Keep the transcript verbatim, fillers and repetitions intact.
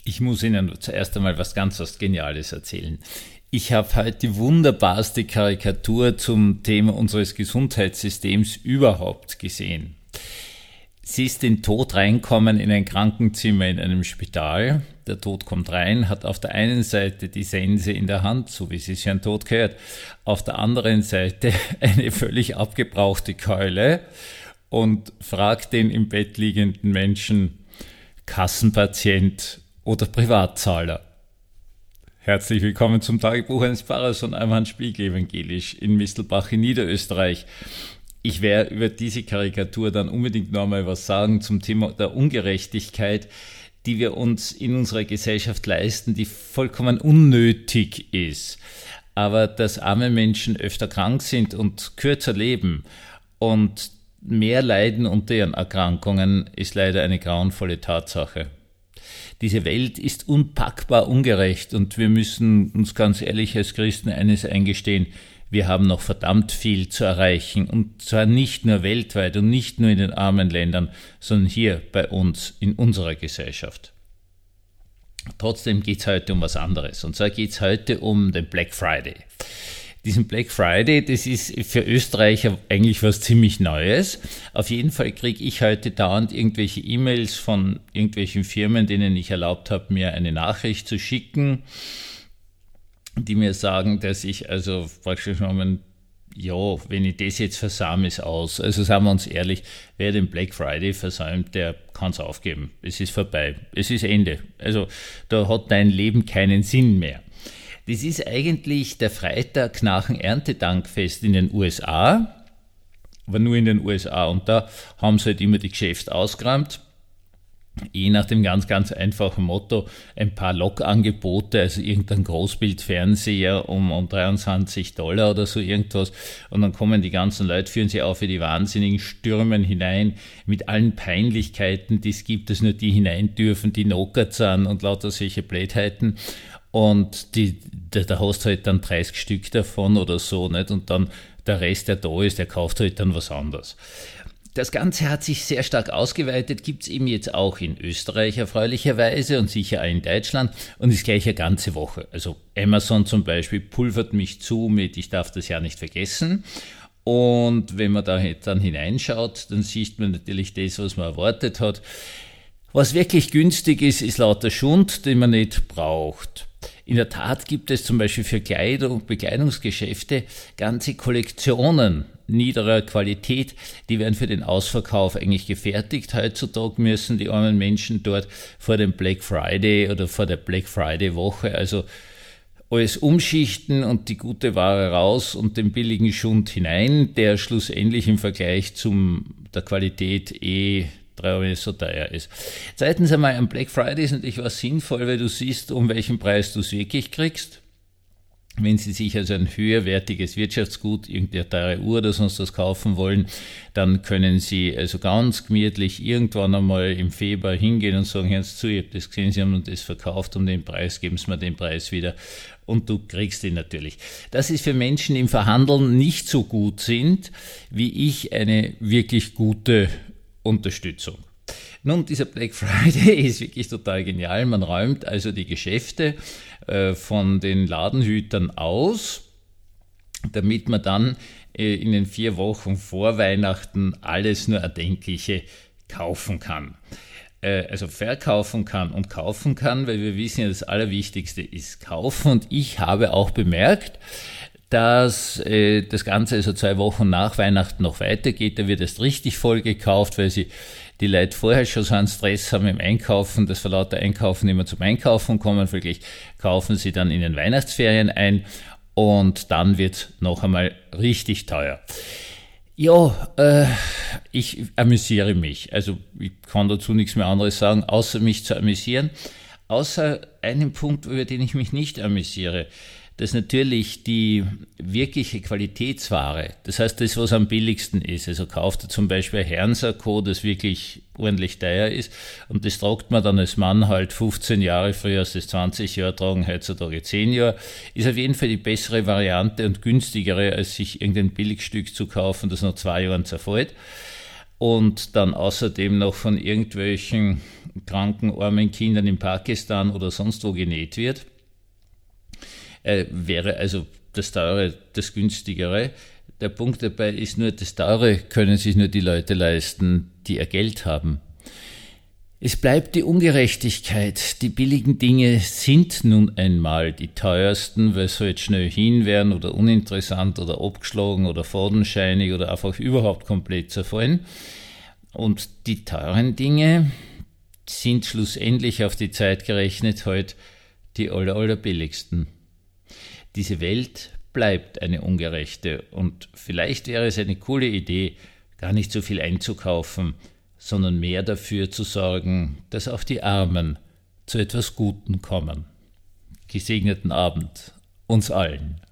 Ich muss Ihnen zuerst einmal was ganz was Geniales erzählen. Ich habe heute die wunderbarste Karikatur zum Thema unseres Gesundheitssystems überhaupt gesehen. Sie ist in Tod reinkommen in ein Krankenzimmer in einem Spital. Der Tod kommt rein, hat auf der einen Seite die Sense in der Hand, so wie sie sich an Tod gehört, auf der anderen Seite eine völlig abgebrauchte Keule und fragt den im Bett liegenden Menschen, Kassenpatient oder Privatzahler. Herzlich willkommen zum Tagebuch eines Pfarrers von Alman Spiegel Evangelisch in Mistelbach in Niederösterreich. Ich werde über diese Karikatur dann unbedingt noch mal was sagen zum Thema der Ungerechtigkeit, die wir uns in unserer Gesellschaft leisten, die vollkommen unnötig ist. Aber dass arme Menschen öfter krank sind und kürzer leben und mehr leiden unter ihren Erkrankungen, ist leider eine grauenvolle Tatsache. Diese Welt ist unpackbar ungerecht und wir müssen uns ganz ehrlich als Christen eines eingestehen: Wir haben noch verdammt viel zu erreichen, und zwar nicht nur weltweit und nicht nur in den armen Ländern, sondern hier bei uns in unserer Gesellschaft. Trotzdem geht es heute um was anderes, und zwar geht es heute um den Black Friday. Diesen Black Friday, das ist für Österreicher eigentlich was ziemlich Neues. Auf jeden Fall kriege ich heute dauernd irgendwelche E-Mails von irgendwelchen Firmen, denen ich erlaubt habe, mir eine Nachricht zu schicken, die mir sagen, dass ich also praktisch genommen, ja, wenn ich das jetzt versame, ist aus. Also sagen wir uns ehrlich, wer den Black Friday versäumt, der kann es aufgeben. Es ist vorbei. Es ist Ende. Also da hat dein Leben keinen Sinn mehr. Das ist eigentlich der Freitag nach dem Erntedankfest in den U S A, aber nur in den U S A. Und da haben sie halt immer die Geschäfte ausgeräumt. Je nach dem ganz, ganz einfachen Motto, ein paar Log-Angebote, also irgendein Großbildfernseher um, um dreiundzwanzig Dollar oder so irgendwas. Und dann kommen die ganzen Leute, führen sie auf wie die Wahnsinnigen, stürmen hinein mit allen Peinlichkeiten, die es gibt, dass nur die hinein dürfen, die knockert sind und lauter solche Blödheiten. Und die, da, da hast du halt dann dreißig Stück davon oder so, nicht? Und dann der Rest, der da ist, der kauft halt dann was anderes. Das Ganze hat sich sehr stark ausgeweitet, gibt es eben jetzt auch in Österreich erfreulicherweise und sicher auch in Deutschland und ist gleich eine ganze Woche. Also Amazon zum Beispiel pulvert mich zu mit, ich darf das ja nicht vergessen. Und wenn man da dann hineinschaut, dann sieht man natürlich das, was man erwartet hat. Was wirklich günstig ist, ist lauter Schund, den man nicht braucht. In der Tat gibt es zum Beispiel für Kleidung, Bekleidungsgeschäfte ganze Kollektionen niederer Qualität, die werden für den Ausverkauf eigentlich gefertigt. Heutzutage müssen die armen Menschen dort vor dem Black Friday oder vor der Black Friday Woche also alles umschichten und die gute Ware raus und den billigen Schund hinein, der schlussendlich im Vergleich zum der Qualität eh drei Euro so teuer ist. Zweitens einmal, am Black Friday ist natürlich was sinnvoll, weil du siehst, um welchen Preis du es wirklich kriegst. Wenn Sie sich also ein höherwertiges Wirtschaftsgut, irgendeine teure Uhr oder sonst was kaufen wollen, dann können Sie also ganz gemütlich irgendwann einmal im Februar hingehen und sagen, hören Sie zu, ich habe das gesehen, Sie haben das verkauft um den Preis, geben Sie mir den Preis wieder und du kriegst ihn natürlich. Das ist für Menschen, die im Verhandeln nicht so gut sind, wie ich, eine wirklich gute Unterstützung. Nun, dieser Black Friday ist wirklich total genial. Man räumt also die Geschäfte äh, von den Ladenhütern aus, damit man dann äh, in den vier Wochen vor Weihnachten alles nur Erdenkliche kaufen kann. Äh, also verkaufen kann und kaufen kann, weil wir wissen ja, das Allerwichtigste ist kaufen. Und ich habe auch bemerkt, dass äh, das Ganze also zwei Wochen nach Weihnachten noch weitergeht. Da wird erst richtig voll gekauft, weil sie die Leute vorher schon so einen Stress haben im Einkaufen, dass vor lauter Einkaufen immer zum Einkaufen kommen. Wirklich kaufen sie dann in den Weihnachtsferien ein und dann wird noch einmal richtig teuer. Ja, äh, ich amüsiere mich. Also ich kann dazu nichts mehr anderes sagen, außer mich zu amüsieren. Außer einem Punkt, über den ich mich nicht amüsiere. Dass natürlich die wirkliche Qualitätsware, das heißt das, was am billigsten ist, also kauft ihr zum Beispiel ein Herrensakko, das wirklich ordentlich teuer ist und das tragt man dann als Mann halt fünfzehn Jahre, früher als das zwanzig Jahre tragen, heutzutage zehn Jahre, ist auf jeden Fall die bessere Variante und günstigere, als sich irgendein Billigstück zu kaufen, das nach zwei Jahren zerfällt. und dann außerdem noch von irgendwelchen kranken, armen Kindern in Pakistan oder sonst wo genäht wird, äh, wäre also das Teure das Günstigere. Der Punkt dabei ist nur, das Teure können sich nur die Leute leisten, die ihr Geld haben. Es bleibt die Ungerechtigkeit. Die billigen Dinge sind nun einmal die teuersten, weil sie halt schnell hin wären oder uninteressant oder abgeschlagen oder fadenscheinig oder einfach überhaupt komplett zerfallen. Und die teuren Dinge sind schlussendlich auf die Zeit gerechnet halt die aller, allerbilligsten. Diese Welt bleibt eine ungerechte und vielleicht wäre es eine coole Idee, gar nicht so viel einzukaufen, sondern mehr dafür zu sorgen, dass auch die Armen zu etwas Gutem kommen. Gesegneten Abend uns allen.